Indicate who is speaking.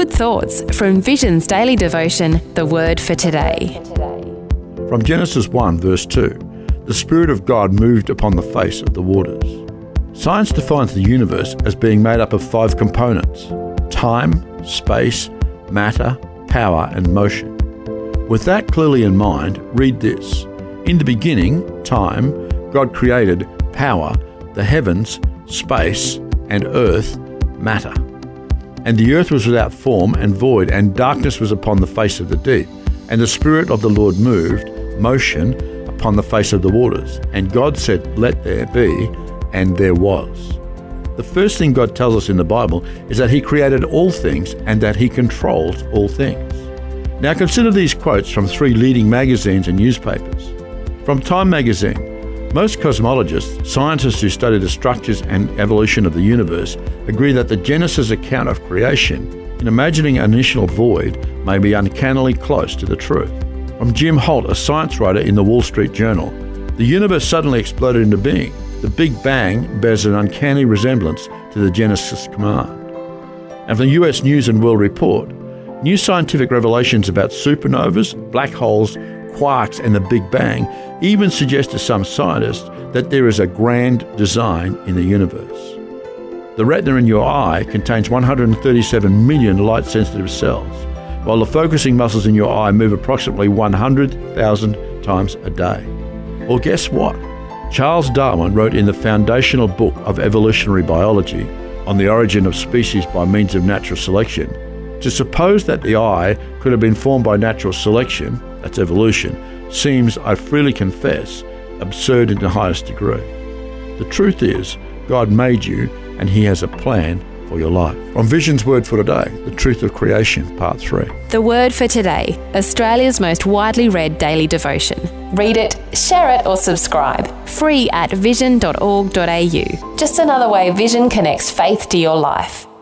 Speaker 1: Good thoughts from Vision's daily devotion, The Word for Today.
Speaker 2: From Genesis 1 verse 2, the Spirit of God moved upon the face of the waters. Science defines the universe as being made up of 5 components: time, space, matter, power, and motion. With that clearly in mind, read this. In the beginning, time, God created power, the heavens, space, and earth, matter. And the earth was without form and void, and darkness was upon the face of the deep. And the Spirit of the Lord moved, motion, upon the face of the waters. And God said, "Let there be," and there was. The first thing God tells us in the Bible is that He created all things and that He controls all things. Now consider these quotes from 3 leading magazines and newspapers. From Time magazine, most cosmologists, scientists who study the structures and evolution of the universe, agree that the Genesis account of creation, in imagining an initial void, may be uncannily close to the truth. From Jim Holt, a science writer in the Wall Street Journal, the universe suddenly exploded into being. The Big Bang bears an uncanny resemblance to the Genesis command. And from the US News and World Report, new scientific revelations about supernovas, black holes, quarks, and the Big Bang even suggest to some scientists that there is a grand design in the universe. The retina in your eye contains 137 million light-sensitive cells, while the focusing muscles in your eye move approximately 100,000 times a day. Well, guess what? Charles Darwin wrote in the foundational book of evolutionary biology, On the Origin of Species by Means of Natural Selection, to suppose that the eye could have been formed by natural selection, that's evolution, seems, I freely confess, absurd in the highest degree. The truth is, God made you and He has a plan for your life. From Vision's Word for Today, The Truth of Creation, Part 3.
Speaker 1: The Word for Today, Australia's most widely read daily devotion. Read it, share it, or subscribe. Free at vision.org.au. Just another way Vision connects faith to your life.